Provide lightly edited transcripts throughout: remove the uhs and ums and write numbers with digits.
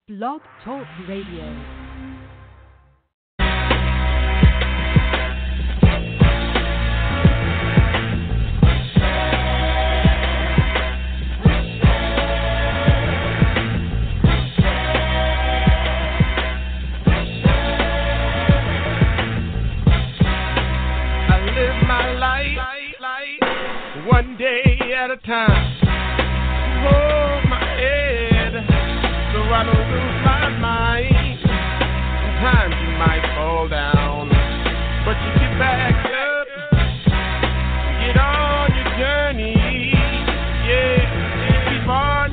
Blog Talk Radio. One day at a time. Hold my head so I don't lose my mind. Sometimes you might fall down, but you get back up, get on your journey. Yeah, keep on.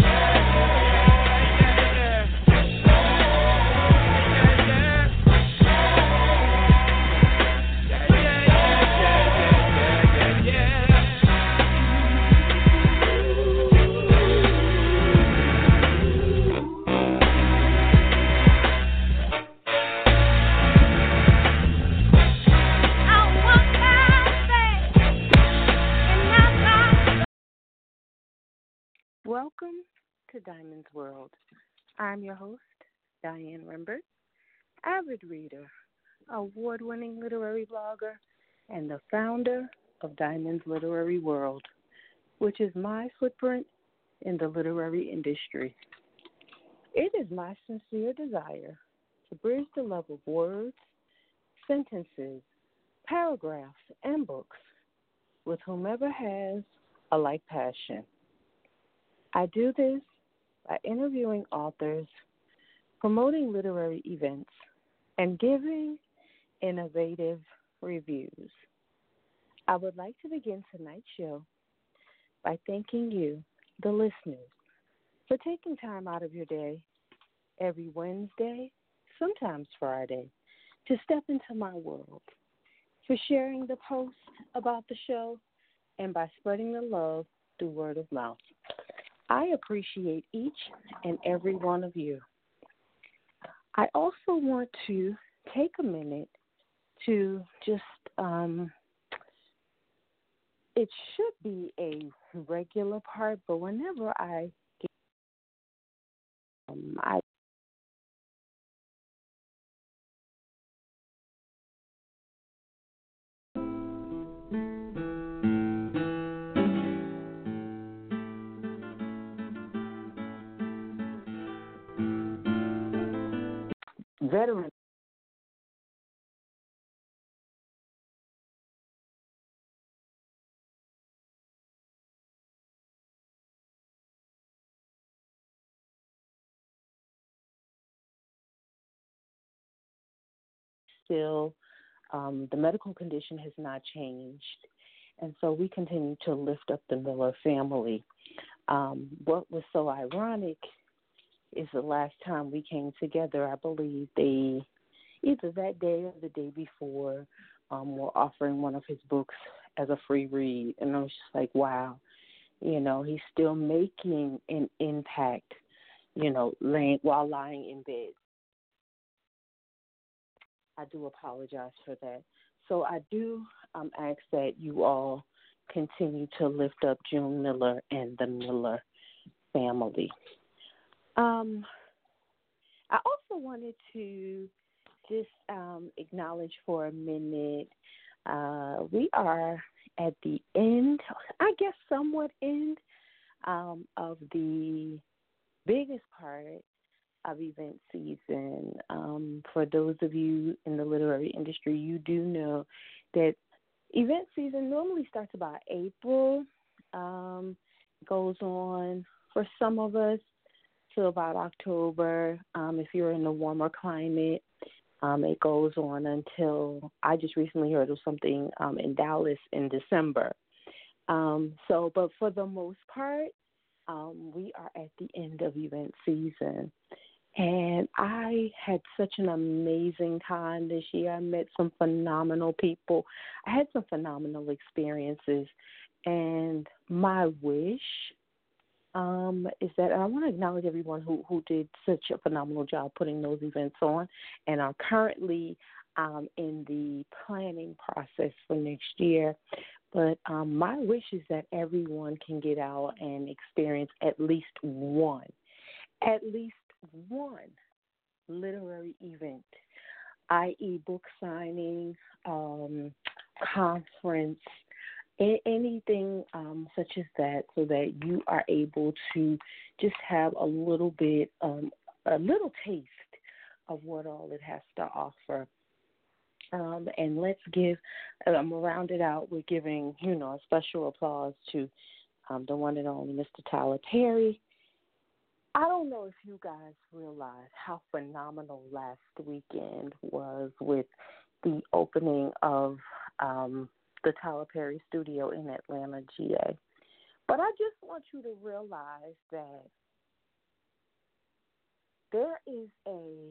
Welcome to Diamond's World. I'm your host, Diane Rembert, avid reader, award-winning literary blogger, and the founder of Diamond's Literary World, which is my footprint in the literary industry. It is my sincere desire to bridge the love of words, sentences, paragraphs, and books with whomever has a like passion. I do this by interviewing authors, promoting literary events, and giving innovative reviews. I would like to begin tonight's show by thanking you, the listeners, for taking time out of your day every Wednesday, sometimes Friday, to step into my world, for sharing the posts about the show, and by spreading the love through word of mouth. I appreciate each and every one of you. I also want to take a minute to just, it should be a regular part, but whenever I get, I veteran still, the medical condition has not changed, and so we continue to lift up the Miller family. What was so ironic is the last time we came together, I believe they, either that day or the day before, were offering one of his books as a free read. And I was just like, wow, he's still making an impact, while lying in bed. I do apologize for that. So I do ask that you all continue to lift up June Miller and the Miller family. I also wanted to just acknowledge for a minute, we are at the end, I guess somewhat end, of the biggest part of event season. For those of you in the literary industry, you do know that event season normally starts about April, goes on for some of us till about October. If you're in a warmer climate, it goes on until, I just recently heard of something in Dallas in December. But for the most part, we are at the end of event season. And I had such an amazing time this year. I met some phenomenal people. I had some phenomenal experiences. And my wish is that, and I want to acknowledge everyone who did such a phenomenal job putting those events on and are currently in the planning process for next year. But my wish is that everyone can get out and experience at least one literary event, i.e., book signing, conference, anything such as that, so that you are able to just have a little bit, a little taste of what all it has to offer. And let's give, round it out with giving, a special applause to the one and only Mr. Tyler Perry. I don't know if you guys realize how phenomenal last weekend was with the opening of the Tyler Perry studio in Atlanta, GA. But I just want you to realize that there is a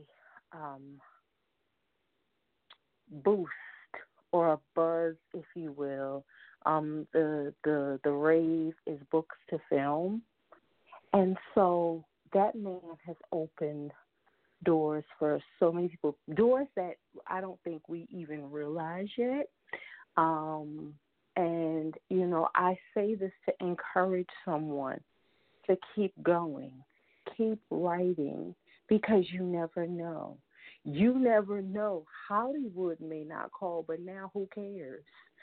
boost or a buzz, if you will. The rave is books to film. And so that man has opened doors for so many people, doors that I don't think we even realize yet. And, I say this to encourage someone to keep going, keep writing, because you never know. You never know. Hollywood may not call, but now who cares?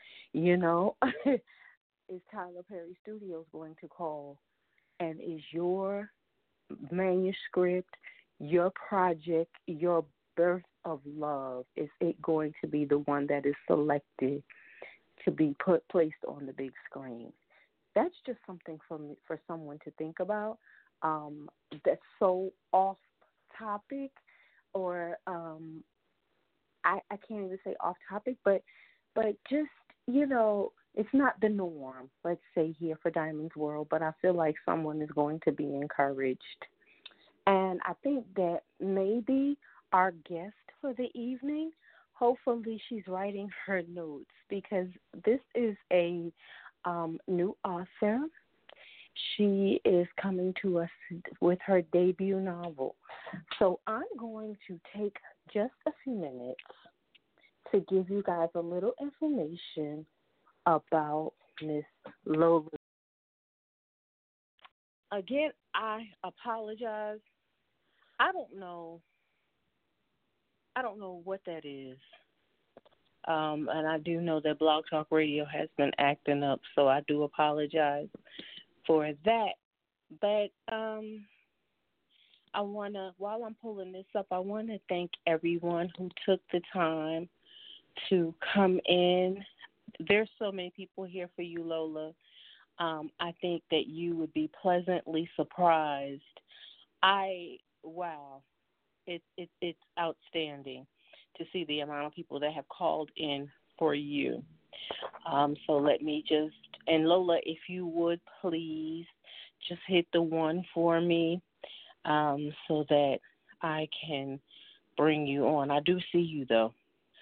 Is Tyler Perry Studios going to call? And is your manuscript, your project, your birth of love, is it going to be the one that is selected to be placed on the big screen? That's just something for someone to think about. That's so off topic, or I can't even say off topic, but just, it's not the norm, let's say, here for Diamond's World, but I feel like someone is going to be encouraged. And I think that maybe our guest for the evening, hopefully she's writing her notes, because this is a new author. She is coming to us with her debut novel. So I'm going to take just a few minutes to give you guys a little information about Miss Lola. Again, I apologize. I don't know what that is. And I do know that Blog Talk Radio has been acting up, so I do apologize for that. But while I'm pulling this up, I want to thank everyone who took the time to come in. There's so many people here for you, Lola. I think that you would be pleasantly surprised. It's outstanding to see the amount of people that have called in for you. So let me and Lola, if you would please just hit the 1 for me, so that I can bring you on. I do see you, though.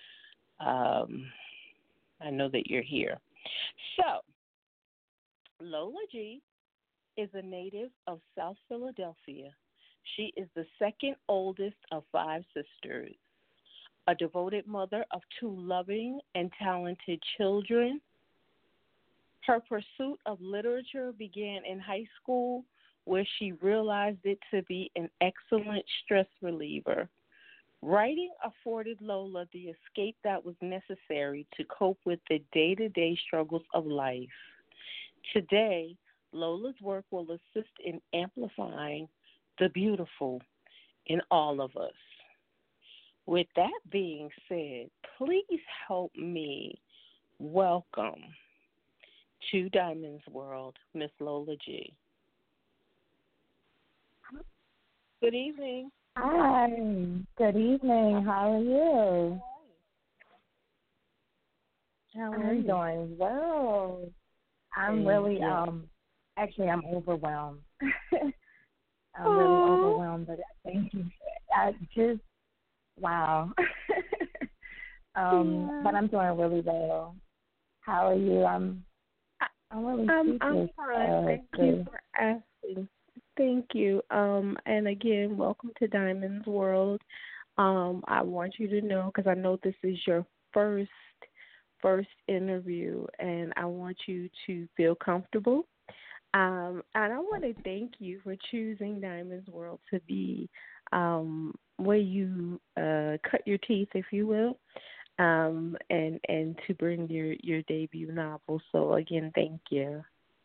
I know that you're here. So, Lola G is a native of South Philadelphia. She is the second oldest of 5 sisters, a devoted mother of 2 loving and talented children. Her pursuit of literature began in high school, where she realized it to be an excellent stress reliever. Writing afforded Lola the escape that was necessary to cope with the day-to-day struggles of life. Today, Lola's work will assist in amplifying the beautiful in all of us. With that being said, please help me welcome to Diamond's World, Miss Lola G. Good evening. Hi. Good evening. How are you? I'm doing well. I'm really actually I'm overwhelmed. I'm really overwhelmed, but thank you. I just wow. But I'm doing really well. How are you? I'm really I'm fine. Thank you for asking. Thank you. And again, welcome to Diamond's World. I want you to know, because I know this is your first interview, and I want you to feel comfortable. And I want to thank you for choosing Diamond's World to be where you cut your teeth, if you will, and to bring your debut novel. So again, thank you.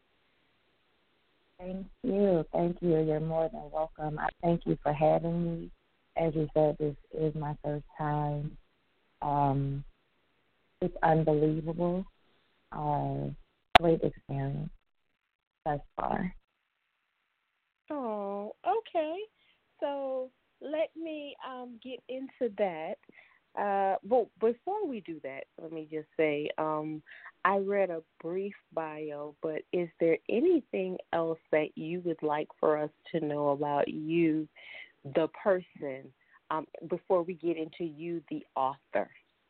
Thank you. Thank you. You're more than welcome. I thank you for having me. As you said, this is my first time. It's unbelievable. Great experience thus far. Oh, okay. So let me get into that. Well, before we do that, let me just say I read a brief bio, but is there anything else that you would like for us to know about you, the person, before we get into you, the author?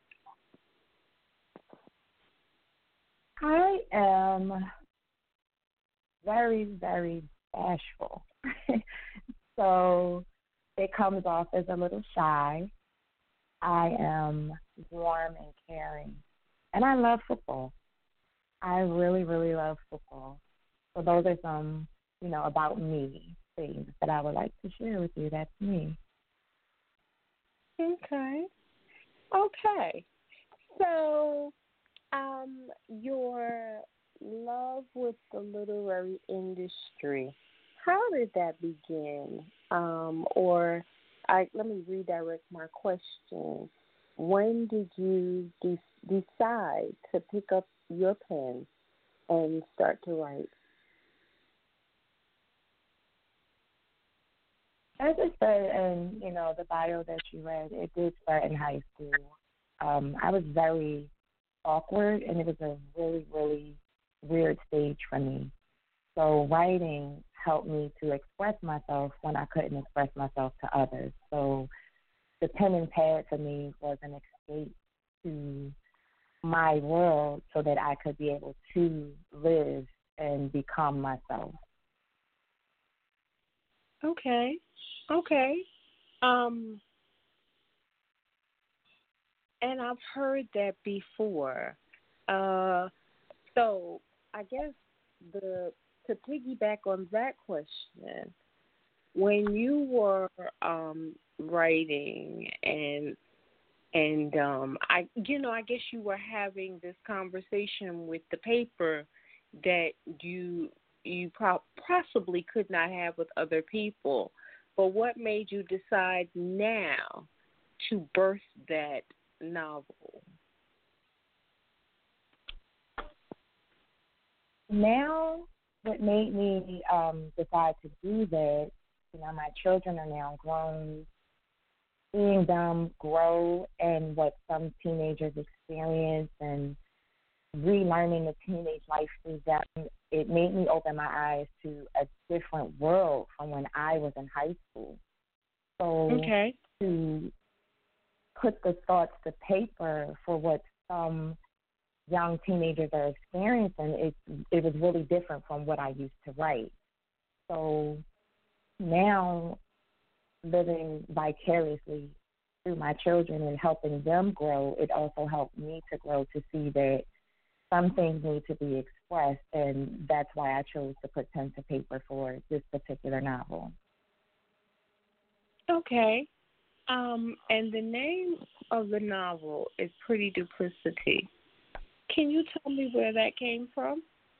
I am very, very bashful. So it comes off as a little shy. I am warm and caring. And I love football. I really, really love football. So those are some, about me things that I would like to share with you. That's me. Okay. Okay. So, your love with the literary industry, how did that begin? Let me redirect my question. When did you decide to pick up your pen and start to write? As I said in, the bio that you read, it did start in high school. I was very awkward, and it was a really, really weird stage for me. So writing helped me to express myself when I couldn't express myself to others. So the pen and pad for me was an escape to my world so that I could be able to live and become myself. Okay. Okay. And I've heard that before. So I guess to piggyback on that question, when you were writing and I guess you were having this conversation with the paper that you possibly could not have with other people. But what made you decide now to birth that novel? Now, what made me decide to do that, my children are now grown, seeing them grow and what some teenagers experience and relearning the teenage life through them, it made me open my eyes to a different world from when I was in high school. So to put the thoughts to paper for what some young teenagers are experiencing, it was really different from what I used to write. So now, living vicariously through my children and helping them grow, it also helped me to grow to see that some things need to be expressed, and that's why I chose to put pen to paper for this particular novel. Okay. And the name of the novel is Pretty Duplicity. Can you tell me where that came from?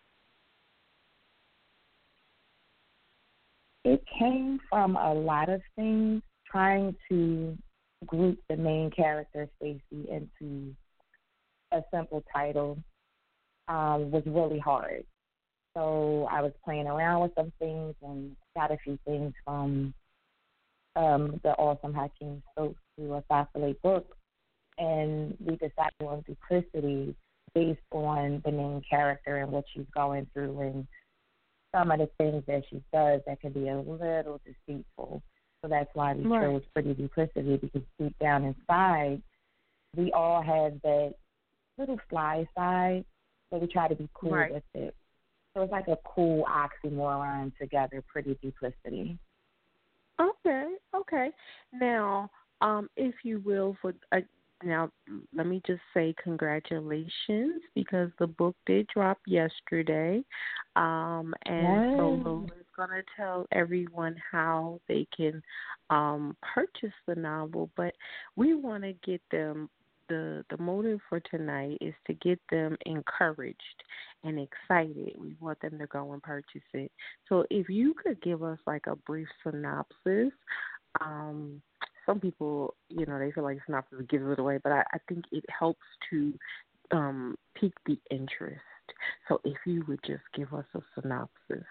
It came from a lot of things. Trying to group the main character, Stacy, into a simple title was really hard. So I was playing around with some things and got a few things from the awesome Hakeem Stokes through a Facilate book, and we decided on Duplicity based on the main character and what she's going through and some of the things that she does that can be a little deceitful. So that's why we chose Pretty Duplicity, because deep down inside, we all have that little fly side, so we try to be cool with it. So it's like a cool oxymoron together, Pretty Duplicity. Okay. Now, if you will, now let me just say congratulations, because the book did drop yesterday, and so going to tell everyone how they can purchase the novel, but we want to get them. The motive for tonight is to get them encouraged and excited. We want them to go and purchase it. So if you could give us like a brief synopsis, some people, they feel like synopsis gives it away, but I think it helps to pique the interest. So if you would just give us a synopsis.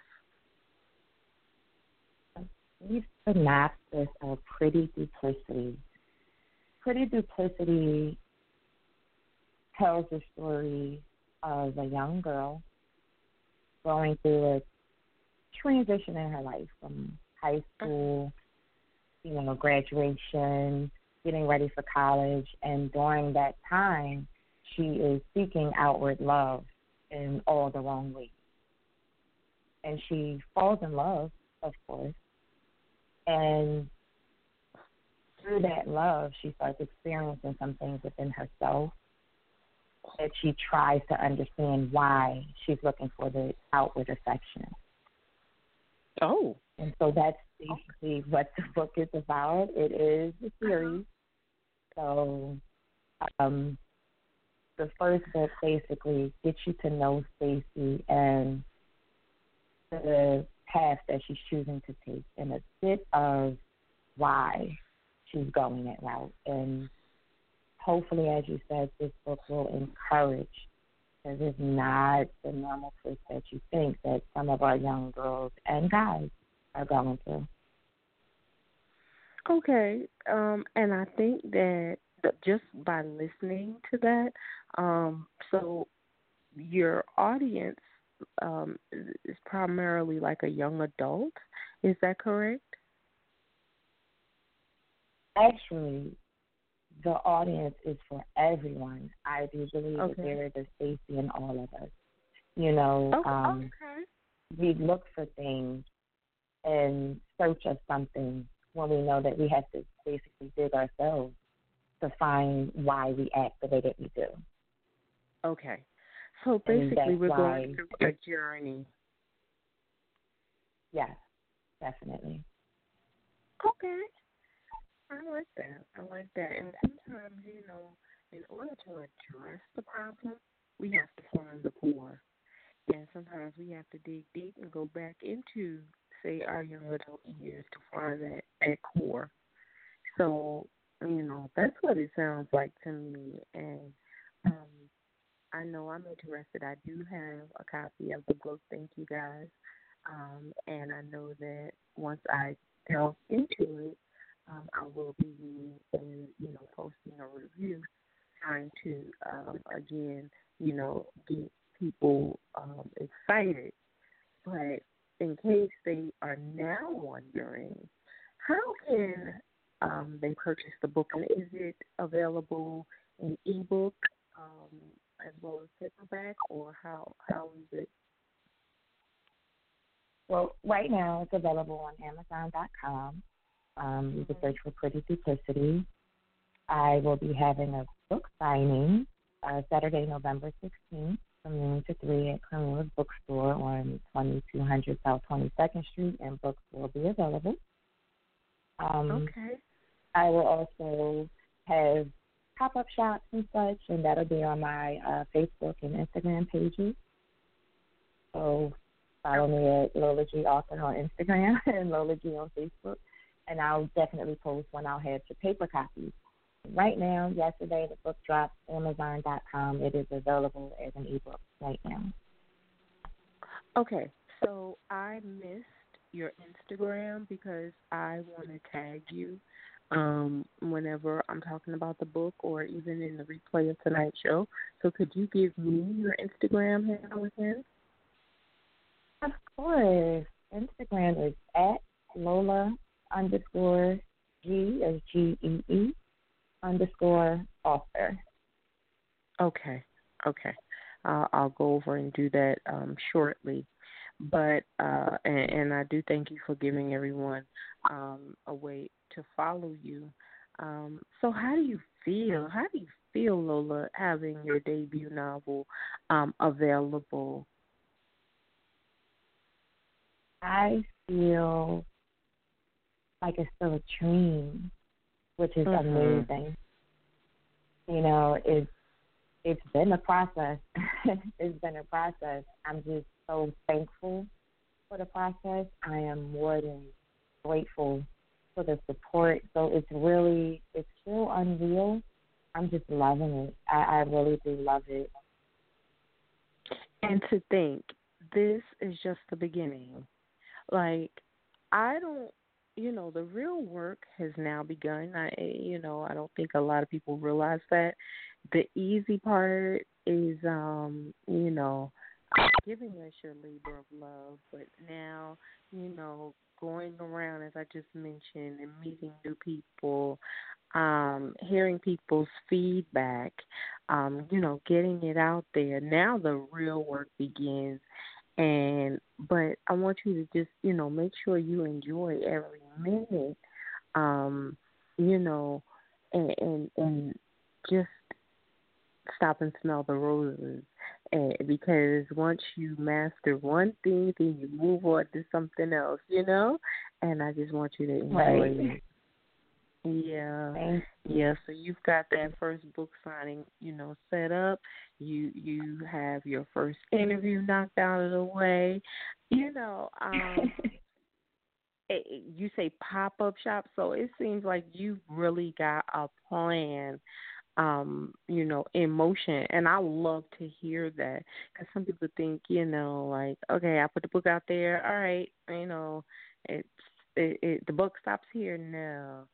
The synopsis of Pretty Duplicity. Pretty Duplicity tells the story of a young girl going through a transition in her life from high school, graduation, getting ready for college, and during that time, she is seeking outward love in all the wrong ways. And she falls in love, of course, and through that love, she starts experiencing some things within herself that she tries to understand why she's looking for the outward affection. Oh. And so that's basically what the book is about. It is a series. So the first book basically gets you to know Stacy and the path that she's choosing to take and a bit of why she's going that route. And hopefully, as you said, this book will encourage, because it's not the normal twist that you think that some of our young girls and guys are going through. Okay, and I think that just by listening to that, so your audience is primarily like a young adult. Is that correct? Actually, the audience is for everyone. I do believe that there is a Stacy in all of us. We look for things and search of something when we know that we have to basically dig ourselves to find why we act the way that we do. Okay. So basically we're going through a journey. Yes, definitely. Okay. I like that. And sometimes, in order to address the problem, we have to find the core. And sometimes we have to dig deep and go back into, say, our young adult years to find that core. So, that's what it sounds like to me. And I know I'm interested. I do have a copy of the book. Thank you, guys. And I know that once I delve into it, I will be reading and, posting a review, trying to, again, get people excited. But in case they are now wondering, how can they purchase the book? And is it available in ebook as well as paperback, or how is it? Well, right now it's available on Amazon.com. You can search for Pretty Duplicity. I will be having a book signing Saturday, November 16th from noon to 3 at Cornelius Bookstore on 2200 South 22nd Street, and books will be available. Okay. I will also have pop-up shops and such, and that'll be on my Facebook and Instagram pages. So follow me at Lola G Author on Instagram and Lola G on Facebook. And I'll definitely post when I'll have the paper copies. Right now, yesterday, the book dropped, Amazon.com. It is available as an ebook right now. Okay, so I missed your Instagram because I want to tag you whenever I'm talking about the book or even in the replay of tonight's show. So could you give me your Instagram handle again? Of course. Instagram is at Lola _G as GEE _ author. Okay. I'll go over and do that shortly. But and I do thank you for giving everyone a way to follow you. So how do you feel? How do you feel, Lola, having your debut novel available? I feel like it's still a dream, which is amazing. You know, it's been a process. It's been a process. I'm just so thankful for the process. I am more than grateful for the support. So it's still unreal. I'm just loving it. I really do love it. And to think, this is just the beginning. Like, I don't, the real work has now begun. I don't think a lot of people realize that. The easy part is, giving us your labor of love, but now, going around, as I just mentioned, and meeting new people, hearing people's feedback, getting it out there. Now the real work begins. But I want you to just, make sure you enjoy every minute, and just stop and smell the roses. Because once you master one thing, then you move on to something else, And I just want you to enjoy it. Yeah. Yeah, so you've got that first book signing, set up. You have your first interview knocked out of the way. You say pop-up shop, so it seems like you've really got a plan, in motion. And I love to hear that, because some people think, like, okay, I put the book out there, all right, the book stops here. No.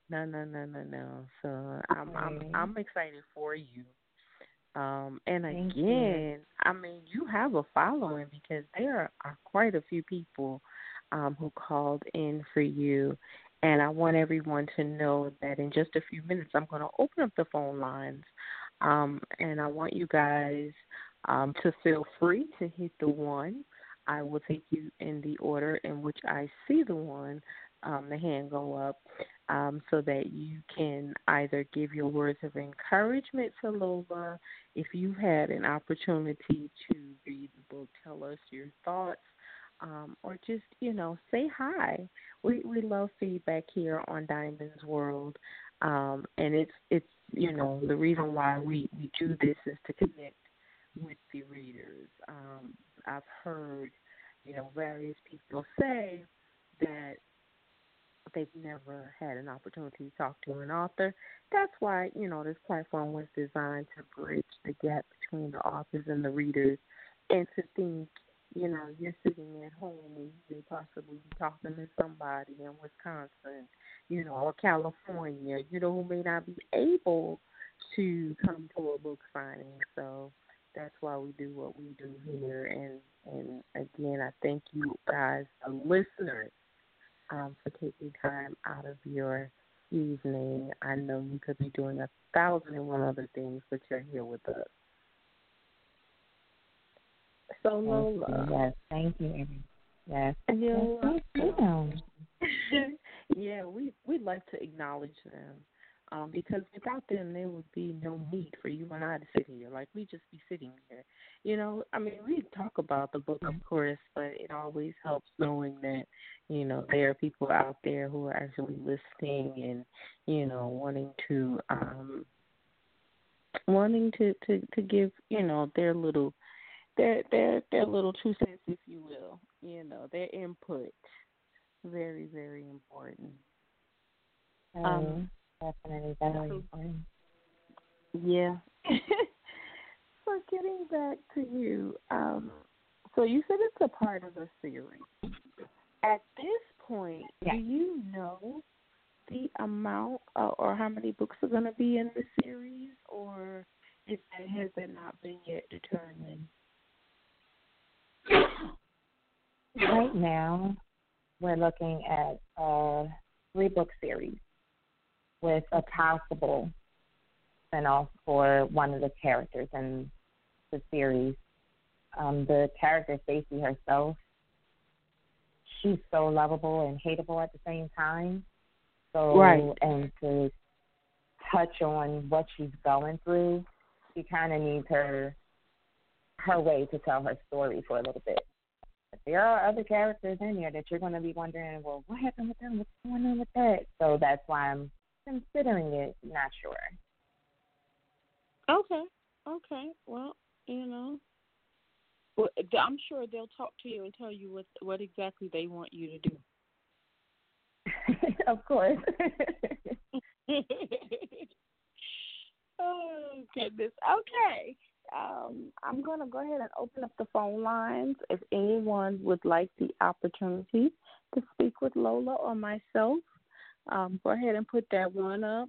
So I'm excited for you. And again, I mean, you have a following, because there are quite a few people who called in for you. And I want everyone to know that in just a few minutes, I'm going to open up the phone lines. And I want you guys to feel free to hit the one. I will take you in the order in which I see the one, the hand go up, so that you can either give your words of encouragement to Lola. If you had an opportunity to read the book, tell us your thoughts, or just, say hi. We love feedback here on Diamond's World, and it's the reason why we do this is to connect with the readers. I've heard, various people say that they've never had an opportunity to talk to an author. That's why, this platform was designed to bridge the gap between the authors and the readers, and to think, you're sitting at home and you may possibly be talking to somebody in Wisconsin, or California, who may not be able to come to a book signing. So that's why we do what we do here. And again, I thank you guys, the listeners, for taking time out of your evening. I know you could be doing 1,001 other things, but you're here with us. So Lola. Yes, thank you. Yes. Yeah, we'd like to acknowledge them, because without them, there would be no need for you and I to sit here. Like, we'd just be sitting here. I mean, we talk about the book, of course, but it always helps knowing that, there are people out there who are actually listening and, wanting to give, their little little 2 cents, if you will, their input. Very, very important. Definitely very important. Yeah. So getting back to you, so you said it's a part of a series. At this point, do you know the amount or how many books are going to be in the series, or has that not been yet determined? Right now, we're looking at a 3-book series with a possible spinoff for one of the characters in the series. The character, Stacey herself, she's so lovable and hateable at the same time. So, right. And to touch on what she's going through, she kind of needs her way to tell her story for a little bit. there are other characters in there that you're going to be wondering, well, what happened with them? What's going on with that? So that's why I'm considering it. Not sure. Okay. Okay. Well, well, I'm sure they'll talk to you and tell you what exactly they want you to do. Of course. Oh, goodness. Okay. I'm going to go ahead and open up the phone lines. If anyone would like the opportunity to speak with Lola or myself, go ahead and put that one up.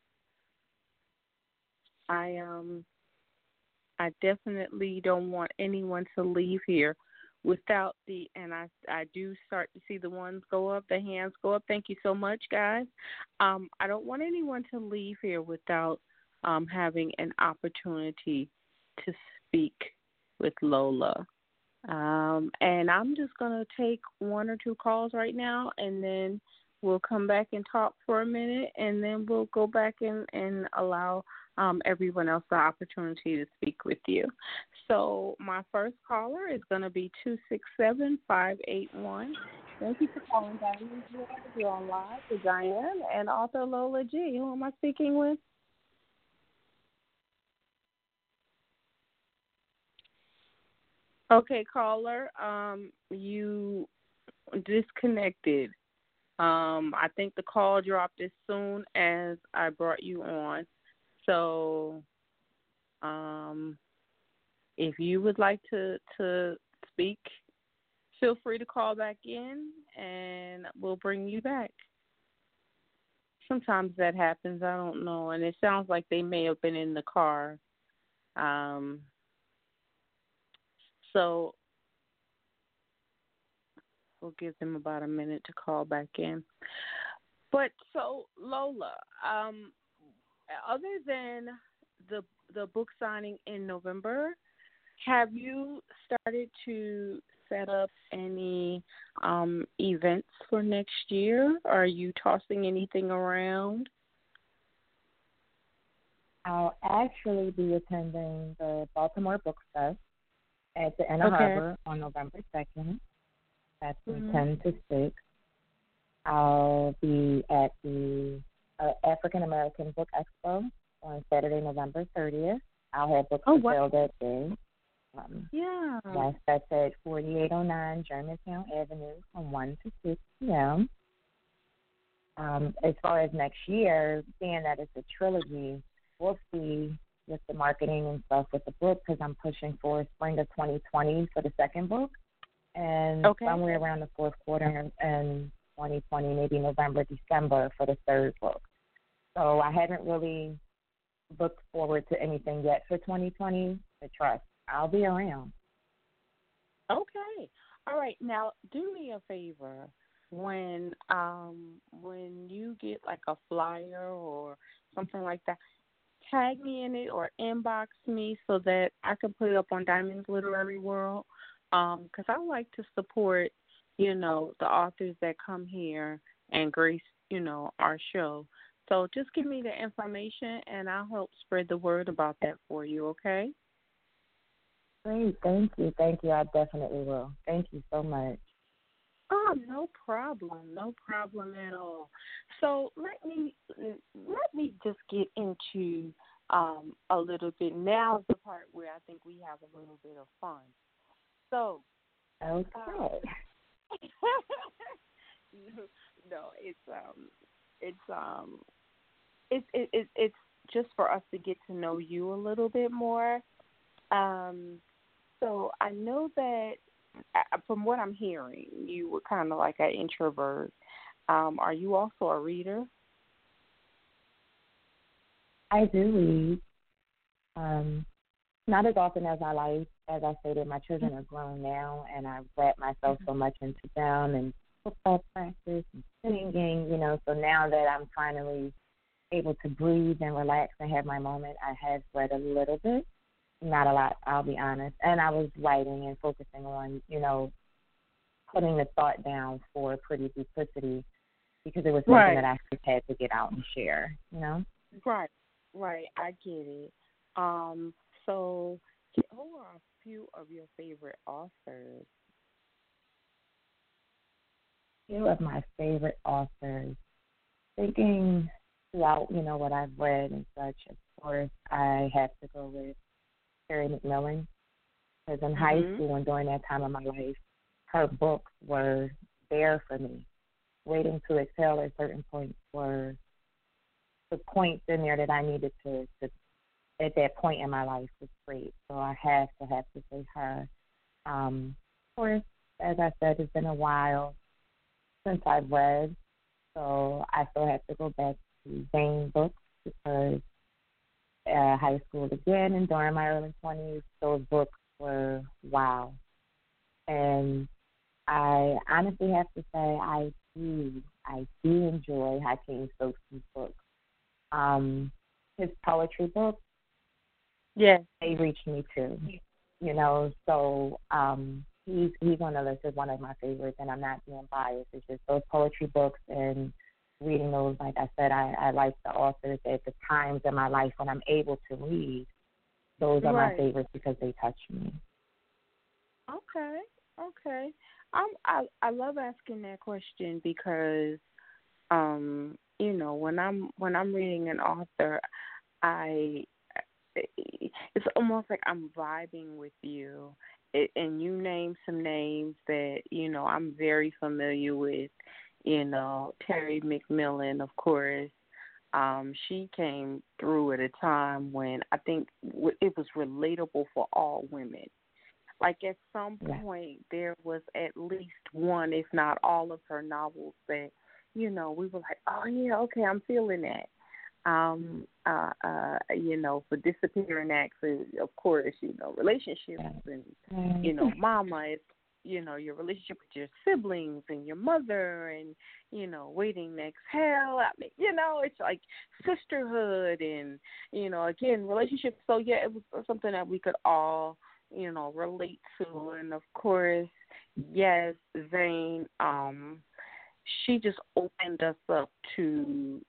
I definitely don't want anyone to leave here without and I do start to see the ones go up, the hands go up. Thank you so much, guys. I don't want anyone to leave here without having an opportunity to speak with Lola. And I'm just going to take one or two calls right now, and then we'll come back and talk for a minute, and then we'll go back and allow everyone else the opportunity to speak with you. So my first caller is going to be 267-581. Thank you for calling Diane. You're on live with Diane and author Lola G. Who am I speaking with? Okay, caller, you disconnected. I think the call dropped as soon as I brought you on. So if you would like to speak, feel free to call back in, and we'll bring you back. Sometimes that happens. I don't know. And it sounds like they may have been in the car. So we'll give them about a minute to call back in. But so, Lola, other than the book signing in November, have you started to set up any events for next year? Are you tossing anything around? I'll actually be attending the Baltimore Book Fest at the Inner Harbor on November 2nd. That's from 10 to 6. I'll be at the African American Book Expo on Saturday, November 30th. I'll have books for sale that day. That's at 4809 Germantown Avenue from 1 to 6 p.m. As far as next year, seeing that it's a trilogy, we'll see with the marketing and stuff with the book, because I'm pushing for spring of 2020 for the second book, and somewhere around the fourth quarter in 2020, maybe November, December for the third book. So I haven't really looked forward to anything yet for 2020, but trust, I'll be around. Okay. All right. Now, do me a favor. When you get like a flyer or something like that, tag me in it or inbox me so that I can put it up on Diamond's Literary World, because I like to support, the authors that come here and grace, our show. So just give me the information, and I'll help spread the word about that for you, okay? Great. Thank you. I definitely will. Thank you so much. Oh, no problem. No problem at all. So let me just get into a little bit. Now's the part where I think we have a little bit of fun. So, okay. No, it's just for us to get to know you a little bit more. So I know that from what I'm hearing, you were kind of like an introvert. Are you also a reader? I do read. Not as often as I like. As I stated, my children are grown now, and I've wrapped myself so much into them and football practice and singing, So now that I'm finally able to breathe and relax and have my moment, I have read a little bit. Not a lot, I'll be honest. And I was writing and focusing on, putting the thought down for Pretty Duplicity, because it was something that I just had to get out and share, Right, I get it. So who are a few of your favorite authors? few of my favorite authors, thinking throughout, what I've read and such, of course, I have to go with Terry McMillan. Because in high school and during that time of my life, her books were there for me. Waiting to Exhale at certain points were the points in there that I needed to at that point in my life was great. So I have to say her. Of course, as I said, it's been a while since I've read, so I still have to go back to Zane books because high school again and during my early 20s, those books were wow. And I honestly have to say I do enjoy Hakeem Stokes' books. His poetry books, Yes. they reach me too. So he's on the list as one of my favorites, and I'm not being biased. It's just those poetry books and reading those. Like I said, I like the authors at the times in my life when I'm able to read. Those are my favorites because they touch me. Okay. I love asking that question because, when I'm reading an author, it's almost like I'm vibing with you, and you name some names that I'm very familiar with. Terry McMillan, of course. She came through at a time when I think it was relatable for all women. Like at some point, there was at least one, if not all, of her novels that, we were like, oh yeah, okay, I'm feeling that. For Disappearing Acts, of course, relationships and, mama, it's, your relationship with your siblings and your mother and, Waiting to Exhale. I mean, it's like sisterhood and, again, relationships. So, yeah, it was something that we could all, relate to. And, of course, yes, Zane, she just opened us up to,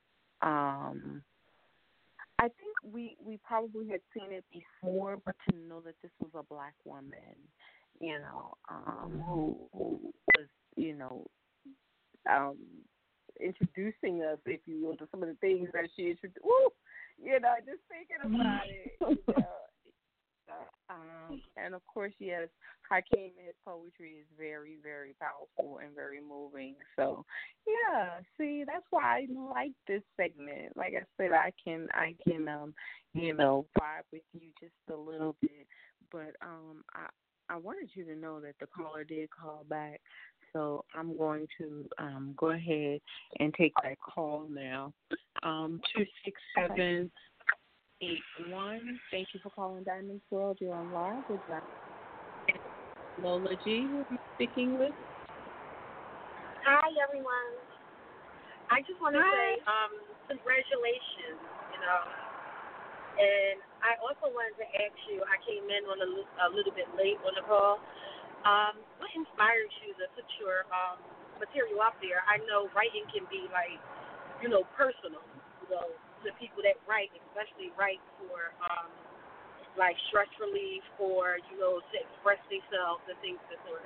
I think we probably had seen it before, but to know that this was a Black woman, who was, introducing us, if you will, to some of the things that she introduced. Just thinking about it. And of course, yes, Hakeem, his poetry is very, very powerful and very moving. So, yeah, see, that's why I like this segment. Like I said, I can, vibe with you just a little bit. But I wanted you to know that the caller did call back. So I'm going to go ahead and take that call now. 267. 81. Thank you for calling Diamond's World. You're on live with Lola G, who am I speaking with? Hi, everyone. I just want to say congratulations, And I also wanted to ask you, I came in on a little bit late on the call. What inspired you to put your material out there? I know writing can be personal, to people that write, especially write for stress relief or to express themselves and things of the sort.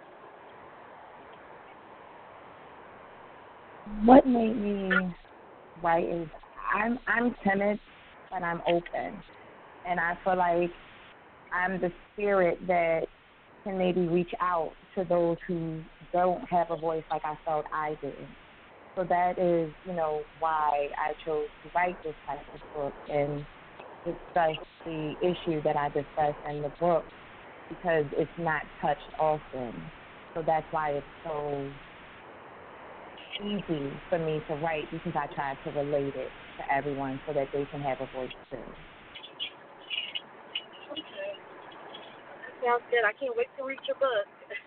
What made me write is I'm timid, but I'm open, and I feel like I'm the spirit that can maybe reach out to those who don't have a voice like I felt I did. So that is, why I chose to write this type of book and discuss the issue that I discuss in the book because it's not touched often. So that's why it's so easy for me to write because I try to relate it to everyone so that they can have a voice too. Okay. That sounds good. I can't wait to read your book.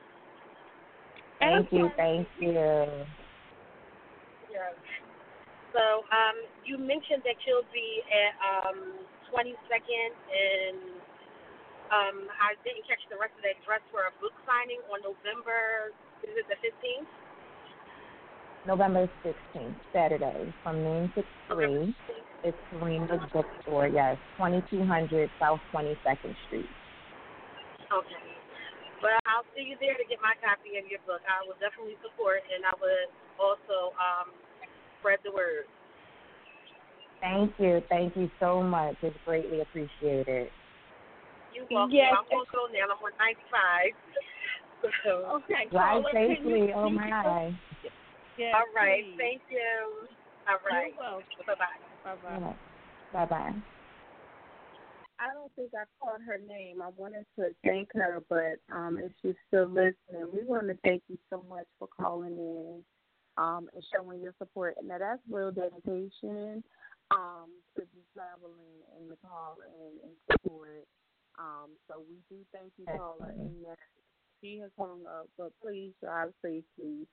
Thank you. Yeah. So you mentioned that you'll be at 22nd, and I didn't catch the rest of that address for a book signing on November, is it the 15th? November 16th, Saturday, from noon to 3. It's Serena's Bookstore, yes, 2200 South 22nd Street. Okay. But I'll see you there to get my copy of your book. I will definitely support, and I would also spread the word. Thank you. Thank you so much. It's greatly appreciated. You're welcome. Yes. I'm going to go now. I'm on 95. So. Okay. Drive caller, safely. Oh, my. Yes, All right. please. Thank you. All right. You're welcome. Bye-bye. Bye-bye. Bye-bye. I don't think I caught her name. I wanted to thank her, but if she's still listening, we want to thank you so much for calling in and showing your support. And now that's real dedication to be traveling in the call and support. So we do thank you, caller. And that she has hung up, but please drive safely.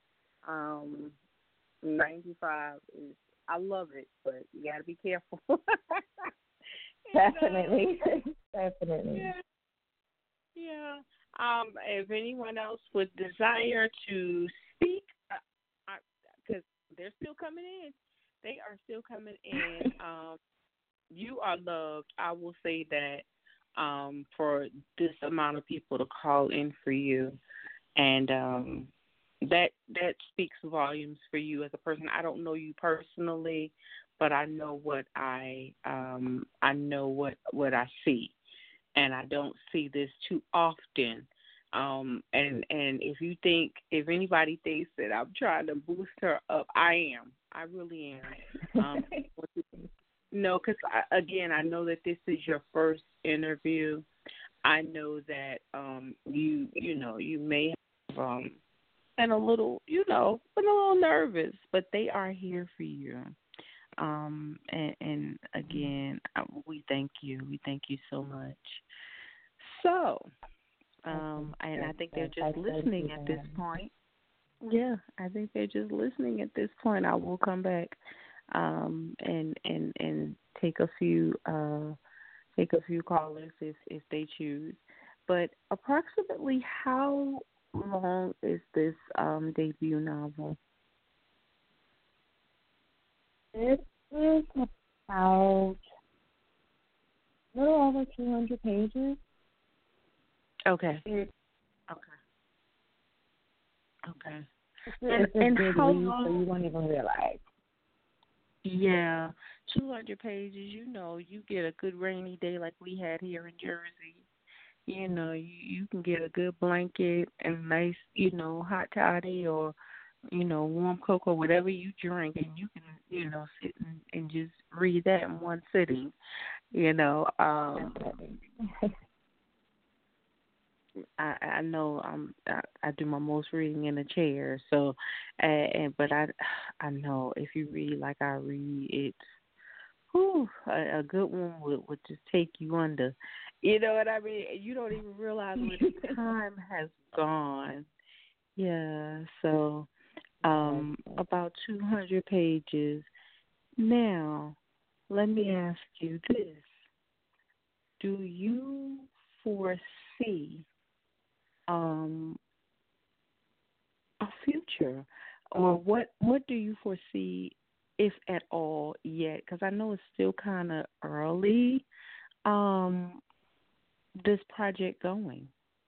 95 is, I love it, but you got to be careful. Definitely. Definitely. Yeah. If anyone else would desire to speak, because they're still coming in. They are still coming in. You are loved. I will say that for this amount of people to call in for you, and that speaks volumes for you as a person. I don't know you personally, but I know what I know what I see, and I don't see this too often. And if anybody thinks that I'm trying to boost her up, I am. I really am. No, because again, I know that this is your first interview. I know that you may have been a little nervous, but they are here for you. And again, we thank you. We thank you so much. So, and I think they're just listening at this point. Yeah, I think they're just listening at this point. I will come back and take a few callers if they choose. But approximately how long is this debut novel? It is about a little over 200 pages. Okay. Okay. And how long? So you won't even realize. Yeah, 200 pages. You get a good rainy day like we had here in Jersey. You can get a good blanket and a nice, hot toddy or, warm cocoa, whatever you drink, and you can, sit and just read that in one sitting. I know I do my most reading in a chair, so but I know if you read like I read, it's a good one would just take you under. You know what I mean? You don't even realize when the time has gone. Yeah, so about 200 pages. Now, let me ask you this. Do you foresee a future, or what do you foresee, if at all, yet? Because I know it's still kind of early. This project going?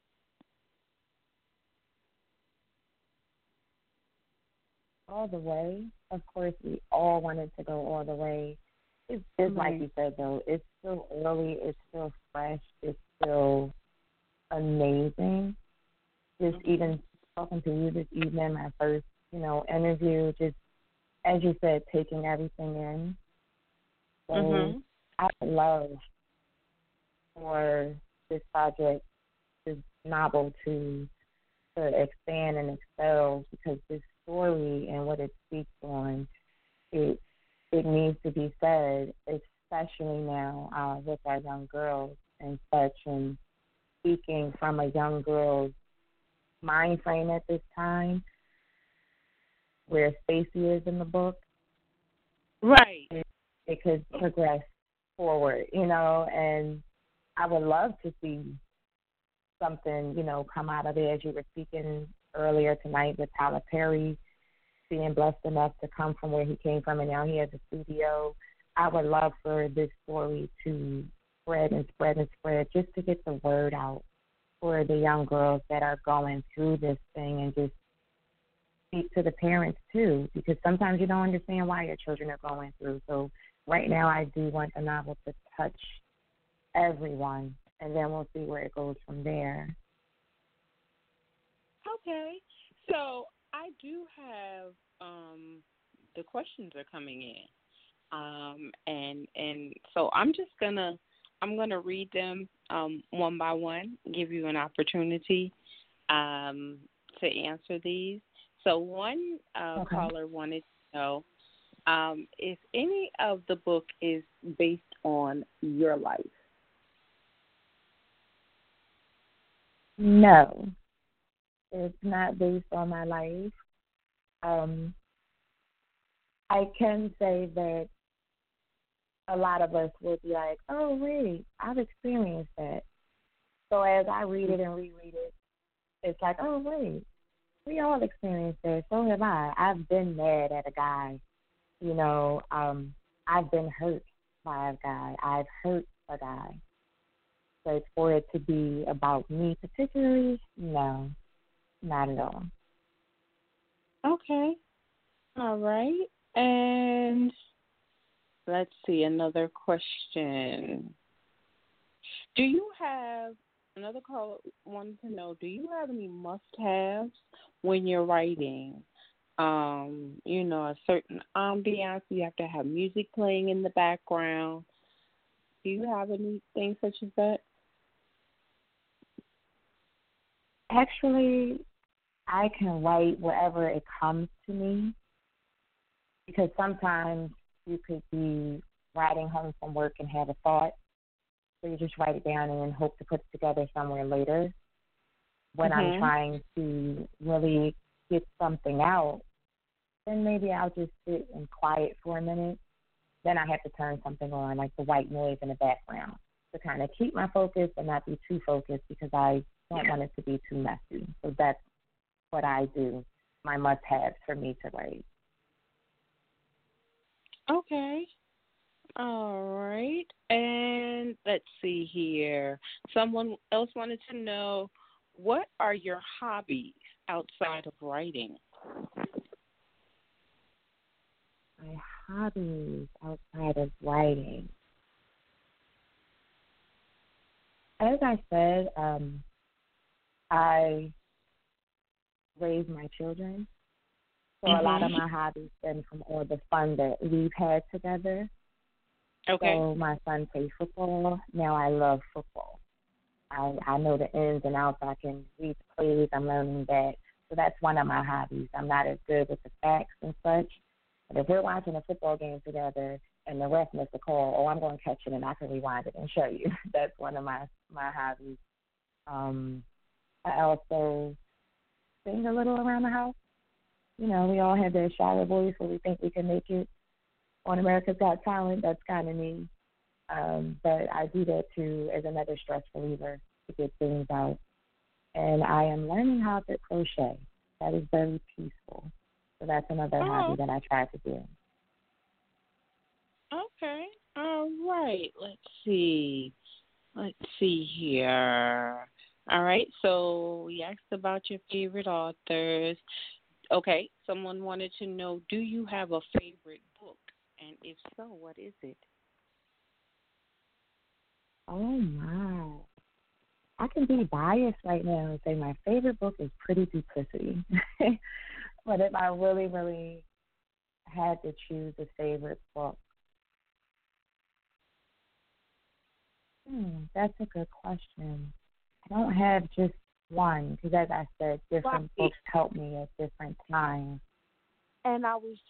All the way. Of course, we all wanted to go all the way. It's just like you said, though. It's still early. It's still fresh. It's still amazing. Just even talking to you this evening, my first, interview, just, as you said, taking everything in. So I would love for this project, this novel, to expand and excel, because this story and what it speaks on, it needs to be said, especially now with our young girls and such, and speaking from a young girl's mind frame at this time, where Stacey is in the book. Right. It could progress forward, and I would love to see something, come out of it, as you were speaking earlier tonight with Tyler Perry being blessed enough to come from where he came from, and now he has a studio. I would love for this story to spread and spread and spread, just to get the word out for the young girls that are going through this thing and just speak to the parents too, because sometimes you don't understand why your children are going through. So right now I do want the novel to touch everyone, and then we'll see where it goes from there. Okay. So I do have the questions are coming in. And so I'm gonna read them one by one, give you an opportunity to answer these. So one caller wanted to know if any of the book is based on your life. No, it's not based on my life. I can say that a lot of us will be like, oh, wait, I've experienced that. So as I read it and reread it, it's like, oh, wait, we all experienced that. So have I. I've been mad at a guy. I've been hurt by a guy. I've hurt a guy. But for it to be about me particularly, no, not at all. Okay. All right. And let's see, another question. Do you have, another caller wanted to know, do you have any must-haves when you're writing? A certain ambiance, you have to have music playing in the background. Do you have anything such as that? Actually, I can write wherever it comes to me, because sometimes you could be riding home from work and have a thought, so you just write it down and then hope to put it together somewhere later. When I'm trying to really get something out, then maybe I'll just sit and quiet for a minute. Then I have to turn something on, like the white noise in the background, to kind of keep my focus and not be too focused, because I don't want it to be too messy. So that's what I do, my must-haves for me to write. Okay. All right. And let's see here. Someone else wanted to know, what are your hobbies outside of writing? My hobbies outside of writing. As I said, I raise my children. So a lot of my hobbies stem from all the fun that we've had together. Okay. So my son plays football. Now I love football. I know the ins and outs. I can read the plays. I'm learning that. So that's one of my hobbies. I'm not as good with the facts and such. But if we're watching a football game together and the ref missed a call, I'm going to catch it and I can rewind it and show you. That's one of my hobbies. I also sing a little around the house. We all have that shallow voice where we think we can make it on America's Got Talent. That's kind of me. But I do that, too, as another stress reliever to get things out. And I am learning how to crochet. That is very peaceful. So that's another hobby that I try to do. Okay. All right. Let's see here. All right. So we asked about your favorite authors. Okay. Someone wanted to know, do you have a favorite book? And if so, what is it? Oh, my. I can be biased right now and say my favorite book is Pretty Duplicity. But if I really, really had to choose a favorite book, that's a good question. I don't have just one, because as I said, different books help me at different times. And I was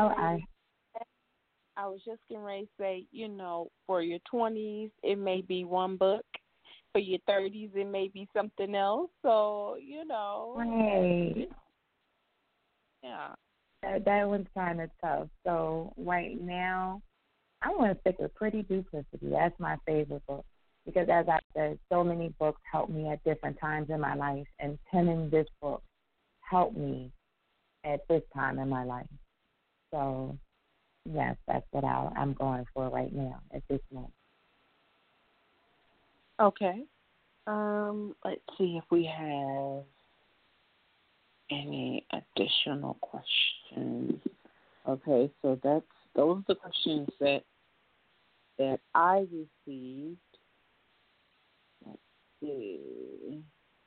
just getting ready to say, for your 20s, it may be one book. For your 30s, it may be something else. So, Right. Yeah. That one's kind of tough. So right now, I'm going to stick with Pretty Duplicity. That's my favorite book. Because as I said, so many books helped me at different times in my life. And penning this book helped me at this time in my life. So, yes, that's what I'm going for right now at this moment. Okay. Let's see if we have any additional questions. Okay, so those are the questions that I received. Let's see.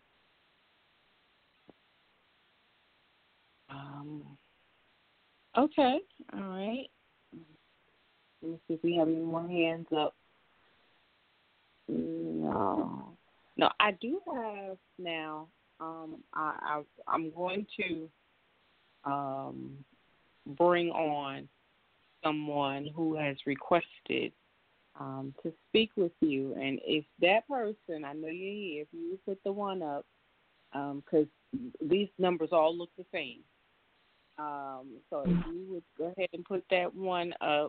Okay, all right. Let me see if we have any more hands up. No, I do have now. I'm going to bring on someone who has requested to speak with you, and if that person, I know you're here, if you would put the one up, because these numbers all look the same. So if you would go ahead and put that one up,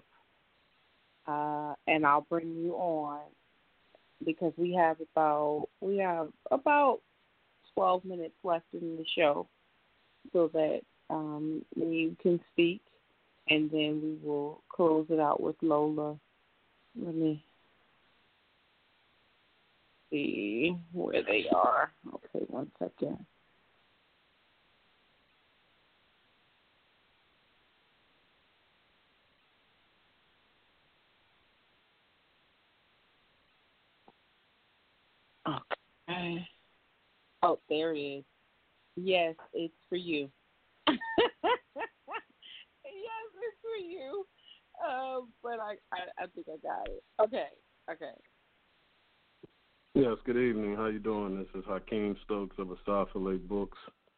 and I'll bring you on, because we have about 12 minutes left in the show, so that you can speak, and then we will close it out with Lola. Let me see where they are. Okay, one second. Okay. Oh, there it is. Yes, it's for you. Yes, it's for you. But I think I got it. Okay. Yes, good evening. How you doing? This is Hakeem Stokes of Asafale Books.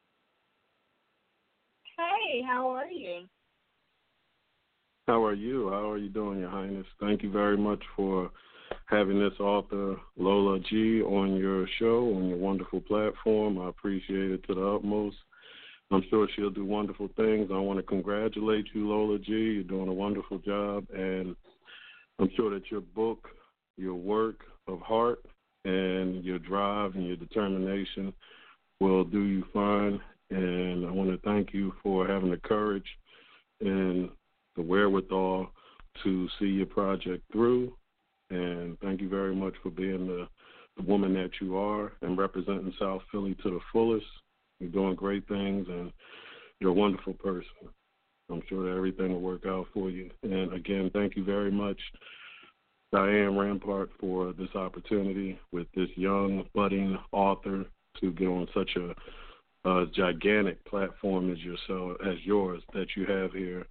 Hey, how are you? How are you? How are you doing, Your Highness? Thank you very much for having this author, Lola G, on your show, on your wonderful platform. I appreciate it to the utmost. I'm sure she'll do wonderful things. I want to congratulate you, Lola G. You're doing a wonderful job, and I'm sure that your book, your work of heart, and your drive and your determination will do you fine. And I want to thank you for having the courage and the wherewithal to see your project through. And thank you very much for being the woman that you are and representing South Philly to the fullest. You're doing great things, and you're a wonderful person. I'm sure that everything will work out for you. And, again, thank you very much, Diane Rampart, for this opportunity with this young, budding author to get on such a gigantic platform as yours that you have here.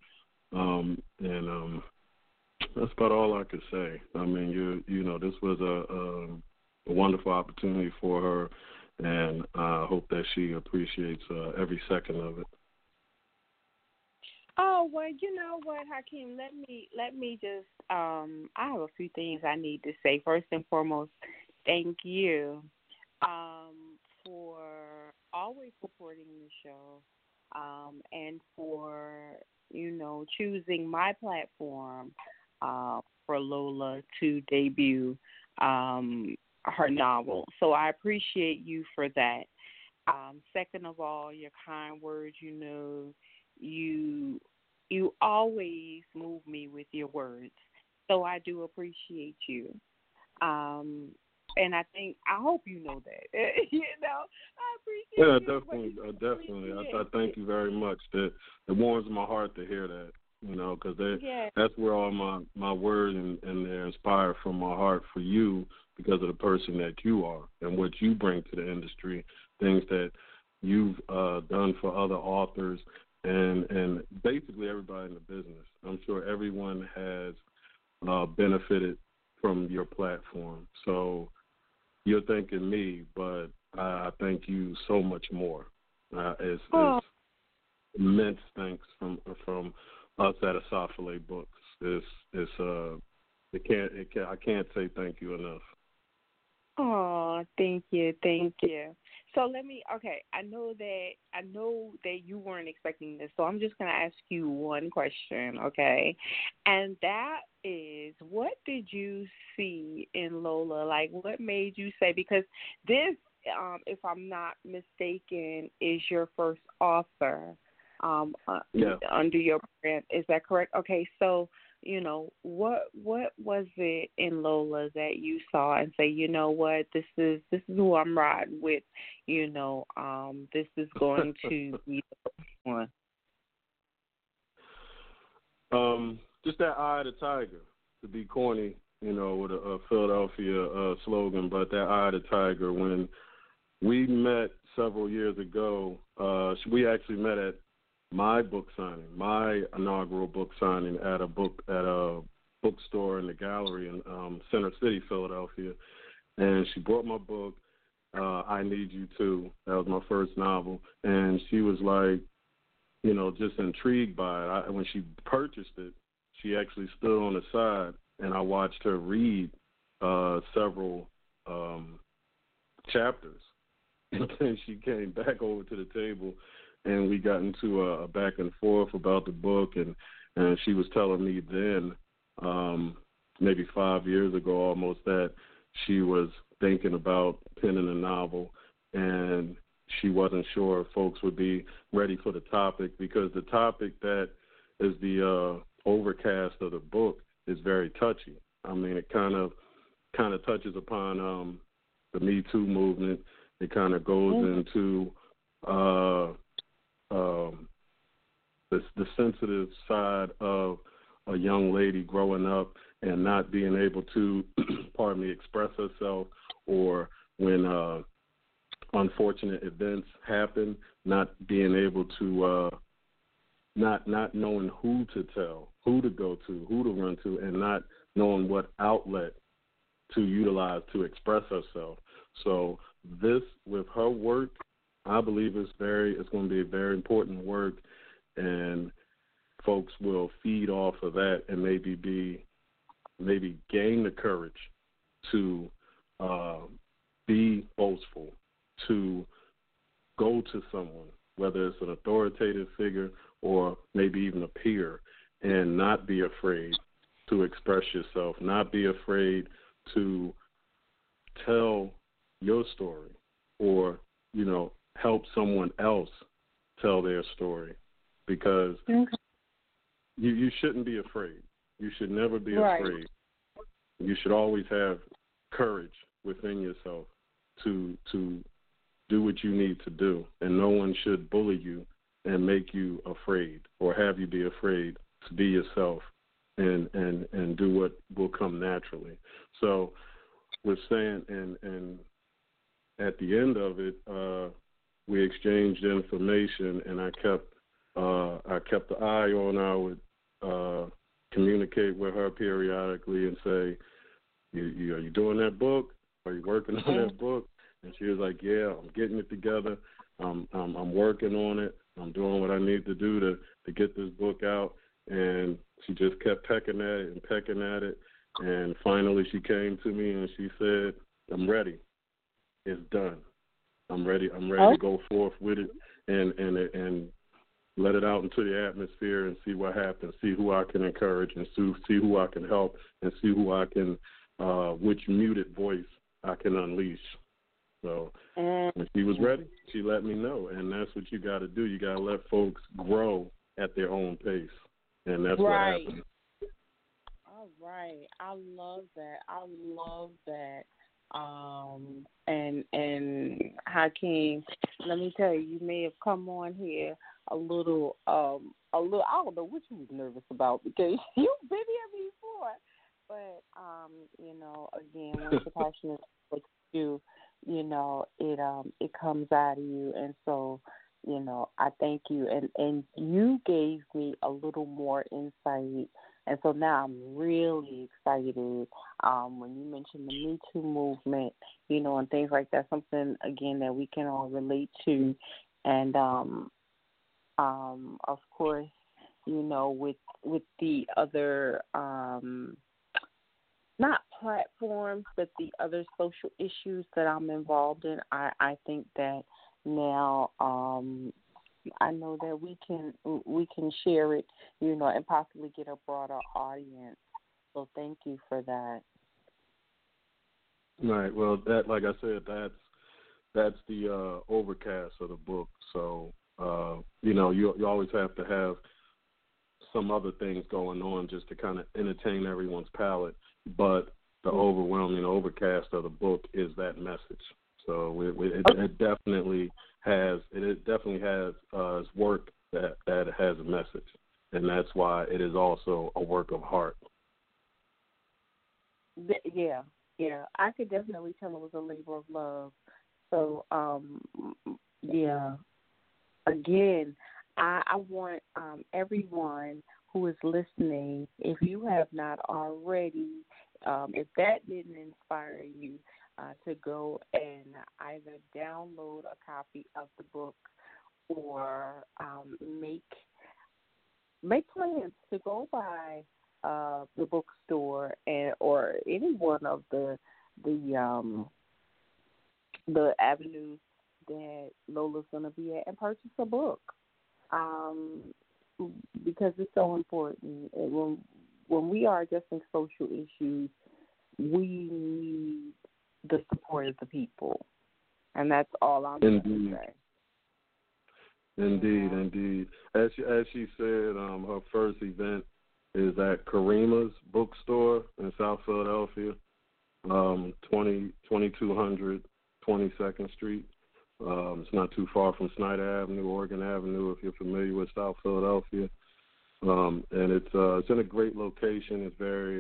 That's about all I could say. I mean, this was a wonderful opportunity for her, and I hope that she appreciates every second of it. Oh, well, you know what, Hakeem, let me just I have a few things I need to say. First and foremost, thank you for always supporting the show, and for, choosing my platform for Lola to debut her novel. So I appreciate you for that. Second of all, your kind words, you always move me with your words. So I do appreciate you. And I hope you know that. I appreciate you. Yeah, definitely. I thank you very much. It warms my heart to hear that, because that's where all my words and they're inspired from my heart for you, because of the person that you are and what you bring to the industry, things that you've done for other authors and basically everybody in the business. I'm sure everyone has benefited from your platform. So you're thanking me, but I thank you so much more. It's immense thanks from us at Asafale Books. I can't say thank you enough. Oh, thank you. So I know that you weren't expecting this, so I'm just going to ask you one question, okay? And that is, what did you see in Lola? Like, what made you say, because this, if I'm not mistaken, is your first author under your brand. Is that correct? Okay, so, what was it in Lola that you saw and say, you know what, this is who I'm riding with, this is going to be the one. Just that eye of the tiger, to be corny, with a Philadelphia slogan, but that eye of the tiger. When we met several years ago, we actually met at my book signing, my inaugural book signing at a bookstore in the gallery in Center City, Philadelphia, and she brought my book, I Need You Too. That was my first novel, and she was like, just intrigued by it. When she purchased it, she actually stood on the side, and I watched her read several chapters. And then she came back over to the table, and we got into a back and forth about the book, and she was telling me then, maybe 5 years ago almost, that she was thinking about penning a novel, and she wasn't sure if folks would be ready for the topic, because the topic that is the overcast of the book is very touchy. I mean, it kind of touches upon the Me Too movement. It kind of goes into the sensitive side of a young lady growing up and not being able to, express herself, or when unfortunate events happen, not being able to, not knowing who to tell, who to go to, who to run to, and not knowing what outlet to utilize to express herself. So this, with her work, I believe it's going to be a very important work, and folks will feed off of that and maybe gain the courage to be boastful, to go to someone, whether it's an authoritative figure or maybe even a peer, and not be afraid to express yourself, not be afraid to tell your story, or, help someone else tell their story, because you shouldn't be afraid. You should never be afraid. You should always have courage within yourself to do what you need to do, and no one should bully you and make you afraid or have you be afraid to be yourself and do what will come naturally. So we're saying, and at the end of it, we exchanged information, and I kept the eye on her. I would communicate with her periodically and say, are you doing that book? Are you working on that book? And she was like, yeah, I'm getting it together. I'm working on it. I'm doing what I need to do to get this book out. And she just kept pecking at it. And finally she came to me and she said, I'm ready. It's done. I'm ready to go forth with it and let it out into the atmosphere and see what happens, see who I can encourage, and see who I can help, and see who I can, which muted voice I can unleash. So when she was ready, she let me know, and that's what you got to do. You got to let folks grow at their own pace, and that's what happened. All right. I love that. And Hakeem, let me tell you, you may have come on here a little, I don't know what you was nervous about, because you've been here before. But, again, when you're passionate what you do, it comes out of you. And so, I thank you. And you gave me a little more insight. And so now I'm really excited when you mentioned the Me Too movement, and things like that, something, again, that we can all relate to. And, of course, with the other, not platforms, but the other social issues that I'm involved in, I think that now I know that we can share it, and possibly get a broader audience. So thank you for that. Right. Well, that, like I said, that's the overcast of the book. So you always have to have some other things going on just to kind of entertain everyone's palate. But the overwhelming overcast of the book is that message. So it definitely has work that has a message, and that's why it is also a work of heart. Yeah, I could definitely tell it was a labor of love. So, yeah. Again, I want everyone who is listening, if you have not already, if that didn't inspire you, to go and either download a copy of the book or make plans to go by the bookstore or any one of the avenues that Lola's going to be at and purchase a book, because it's so important. When we are addressing social issues, we need the support of the people, and that's all I'm going to say. Indeed. As she said, her first event is at Karima's Bookstore in South Philadelphia, 2200 22nd Street. It's not too far from Snyder Avenue, Oregon Avenue, if you're familiar with South Philadelphia. And it's in a great location. It's very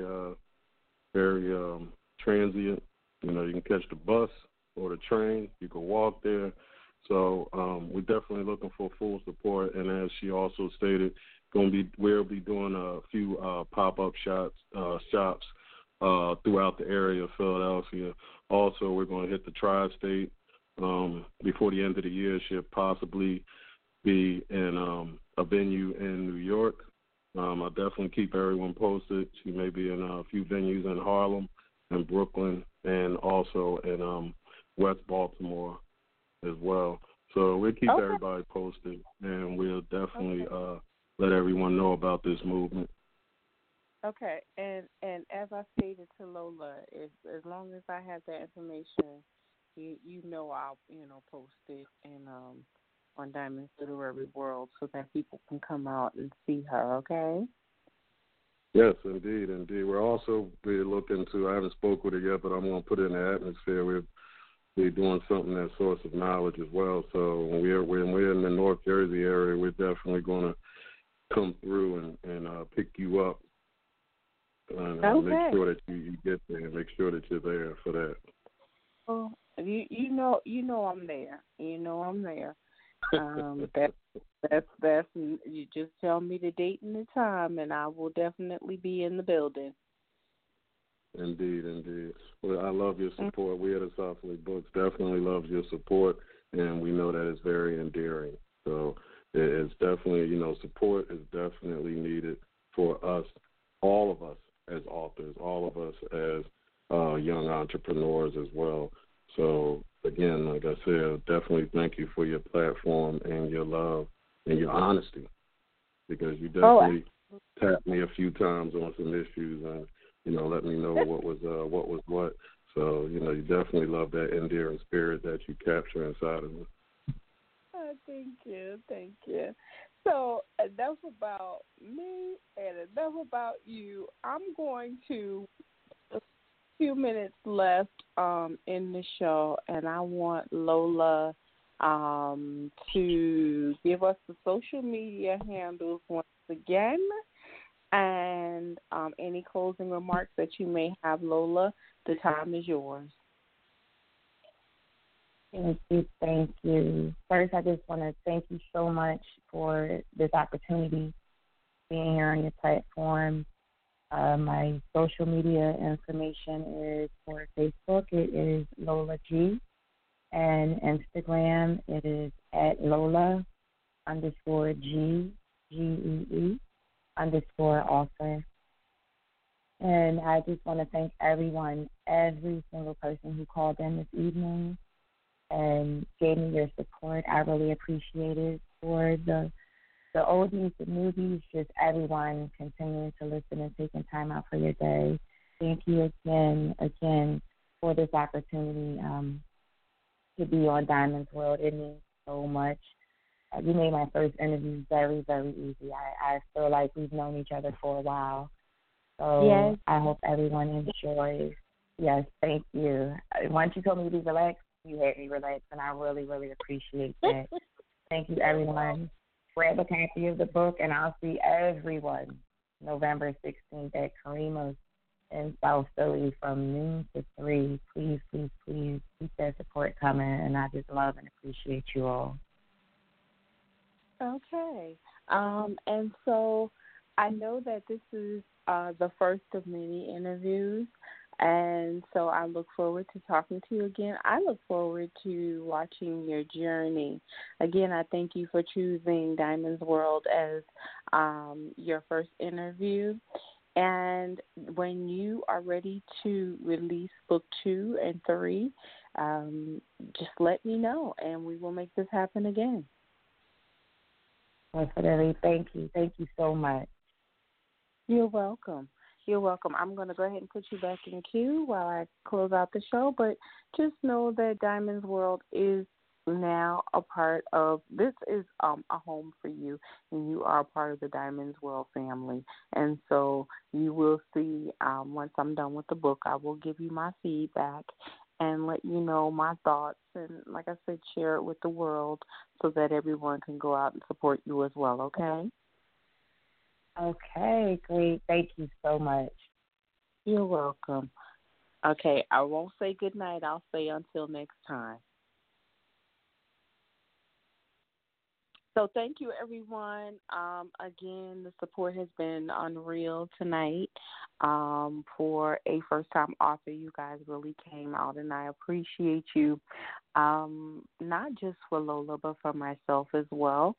transient. You know, you can catch the bus or the train. You can walk there. So we're definitely looking for full support. And as she also stated, we'll be doing a few pop-up shops throughout the area of Philadelphia. Also, we're going to hit the tri-state before the end of the year. Should possibly be in a venue in New York. I'll definitely keep everyone posted. She may be in a few venues in Harlem and Brooklyn and also in West Baltimore as well. So we'll keep everybody posted, and we'll definitely let everyone know about this movement. Okay, and as I stated to Lola, as long as I have that information, you know I'll post it on Diamond's Literary World so that people can come out and see her. Okay. Yes, indeed. We're also looking to. I haven't spoke with her yet, but I'm going to put it in the atmosphere. We're doing something that's source of knowledge as well. So when we're in the North Jersey area, we're definitely going to come through and pick you up. And make sure that you get there and make sure that you're there for that. Well, you know I'm there. You know I'm there. That's you just tell me the date and the time, and I will definitely be in the building. Indeed. Well, I love your support. We at the South Philly Books definitely love your support, and we know that it's very endearing. So it's definitely, support is definitely needed for us, all of us as authors, all of us as young entrepreneurs as well. So, again, like I said, definitely thank you for your platform and your love and your honesty, because you definitely tapped me a few times on some issues and, let me know what was what. So, you definitely love that endearing spirit that you capture inside of me. Thank you. So enough about me and enough about you. I'm going to a few minutes left in the show, and I want Lola to give us the social media handles once again, and any closing remarks that you may have, Lola. The time is yours. Thank you. First, I just want to thank you so much for this opportunity, being here on your platform. My social media information is for Facebook. It is Lola G. And Instagram, it is at Lola_G_author. And I just want to thank everyone, every single person who called in this evening and gave me your support. I really appreciate it. For the oldies, the newbies, just everyone continuing to listen and taking time out for your day. Thank you again for this opportunity to be on Diamond's World. It means so much. You made my first interview very, very easy. I feel like we've known each other for a while. So Yes. I hope everyone enjoys. Yes, thank you. Once you told me to be relaxed, you had me relaxed, and I really, really appreciate that. Thank you, everyone. Grab a copy of the book, and I'll see everyone November 16th at Karima's in South Philly from noon to 3. Please, please, please keep that support coming, and I just love and appreciate you all. Okay. And so I know that this is the first of many interviews, and so I look forward to talking to you again. I look forward to watching your journey. Again, I thank you for choosing Diamond's World as your first interview. And when you are ready to release book 2 and 3, just let me know, and we will make this happen again. Definitely. Thank you. Thank you so much. You're welcome. You're welcome. I'm going to go ahead and put you back in queue while I close out the show, but just know that Diamond's World is now a part of, this is a home for you, and you are a part of the Diamond's World family. And so you will see, once I'm done with the book, I will give you my feedback and let you know my thoughts, and like I said, share it with the world so that everyone can go out and support you as well, okay? Okay, great. Thank you so much. You're welcome. Okay, I won't say good night. I'll say until next time. So thank you, everyone. Again, the support has been unreal tonight. For a first-time author, you guys really came out, and I appreciate you, not just for Lola, but for myself as well.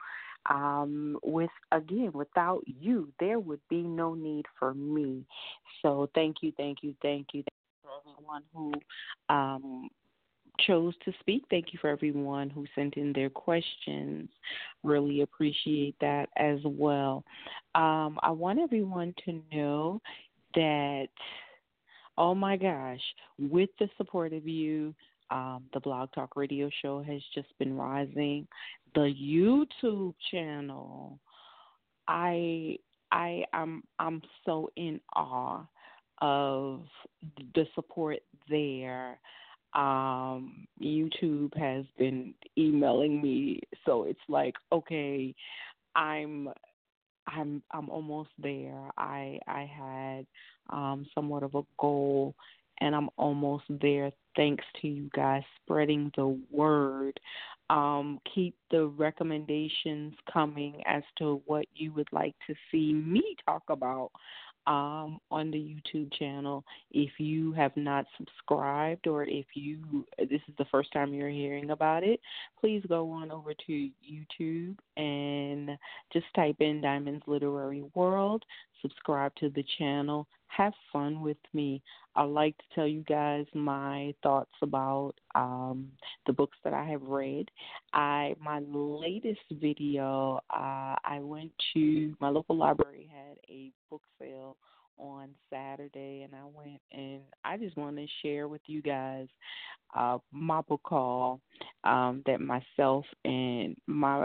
Without you, there would be no need for me. So thank you for everyone who chose to speak. Thank you for everyone who sent in their questions. Really appreciate that as well. I want everyone to know that, oh my gosh, with the support of you, the Blog Talk Radio Show has just been rising. The YouTube channel, I'm so in awe of the support there. YouTube has been emailing me, so it's like, okay, I'm almost there. I had somewhat of a goal, and I'm almost there thanks to you guys spreading the word. Keep the recommendations coming as to what you would like to see me talk about on the YouTube channel. If you have not subscribed, or if this is the first time you're hearing about it, please go on over to YouTube and just type in Diamond's Literary World, subscribe to the channel, have fun with me. I like to tell you guys my thoughts about the books that I have read. My latest video, I went to my local library, had a book sale on Saturday, and I went and I just want to share with you guys my book haul that myself and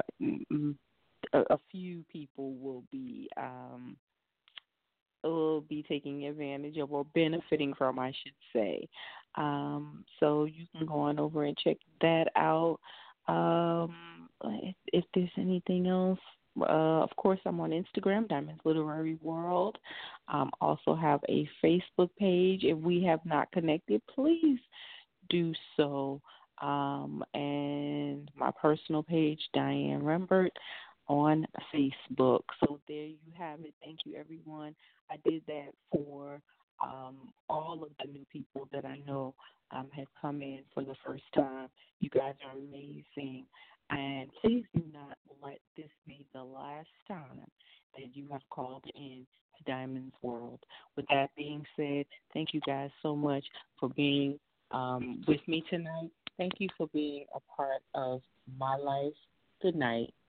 a few people will be taking advantage of, or benefiting from, I should say. So you can go on over and check that out. If there's anything else, of course, I'm on Instagram, Diamond's Literary World. Also have a Facebook page. If we have not connected, please do so. And my personal page, Diane Rembert, on Facebook. So there you have it. Thank you, everyone. I did that for all of the new people that I know have come in for the first time. You guys are amazing. And please do not let this be the last time that you have called in to Diamond's World. With that being said, thank you guys so much for being with me tonight. Thank you for being a part of my life. Good night.